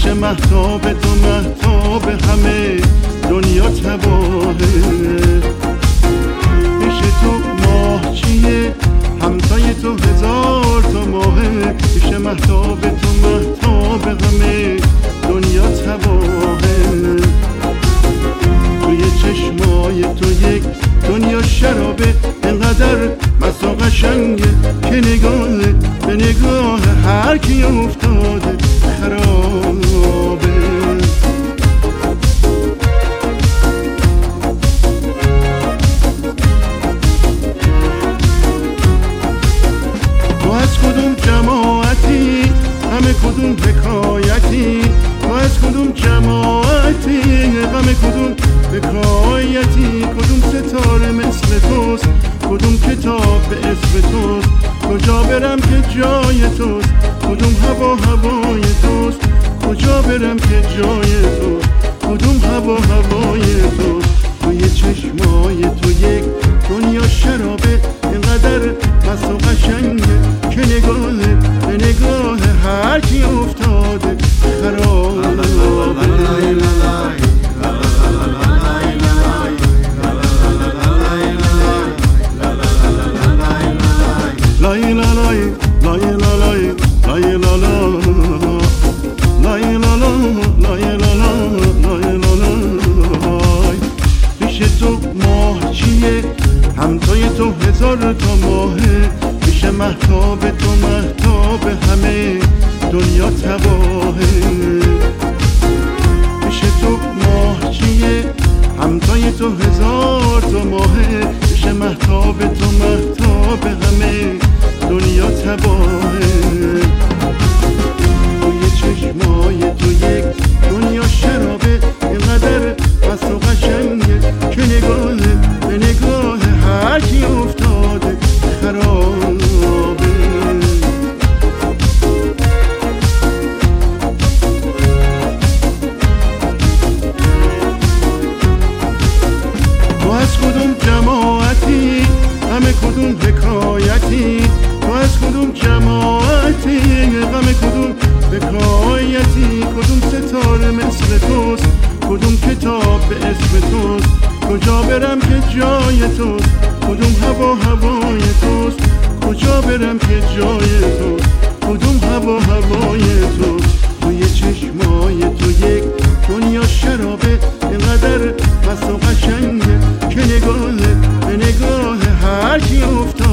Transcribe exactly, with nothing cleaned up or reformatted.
پیش مهتاب تو مهتاب همه دنیا تباهه. پیش تو ماه چیه همتای تو هزار تا ماهه. پیش مهتاب تو مهتاب همه دنیا تباهه. توی چشمای تو یک دنیا شرابه، انقدر مست و قشنگه که نگاه به نگاه هر کی افتاده خرابه. تو از کدوم جماعتی همه کدوم حکایتی؟ تو از کدوم جماعتی غم کدوم حکایتی؟ کدوم ستاره مثل توست، کدوم کتاب به اسم توست؟ کجا برم که جای توست، کدوم هوا هوای توست؟ کجا برم که جای توست، کدوم هوا هوای توست؟ توی چشمای تو یک دنیا شرابه، اینقدر مست و قشنگه که نگاه به نگاه هر کی افتاده خرابه. لای لا لای لای لا لای لای لا لا لای لا لا لای لا لا لای لا لا. پیش تو ماه چیه همتای تو هزار تا ماهه. پیش مهتاب تو مهتاب همه دنیا تباهه. پیش تو ماه چیه همتای تو هزار تا ماهه. پیش مهتاب تو مهتاب همه دنیا تباهه. توی چشمای تو یک دنیا شرابه، اینقدر مست و قشنگه که نگاه به نگاه هر کی افتاده خرابه. تو از کدوم جماعتی همه کدوم حکایتی؟ تو از کدوم جماعتی غم کدوم حکایتی؟ کدوم ستاره مثل توست، کدوم کتاب به اسم توست؟ کجا برم که جای توست، کدوم هوا هوای توست؟ کجا برم که جای توست، کدوم هوا هوای توست؟ توی چشمای تو یک دنیا شرابه، اینقدر مست و قشنگه که نگاه به نگاه هر کی افتاده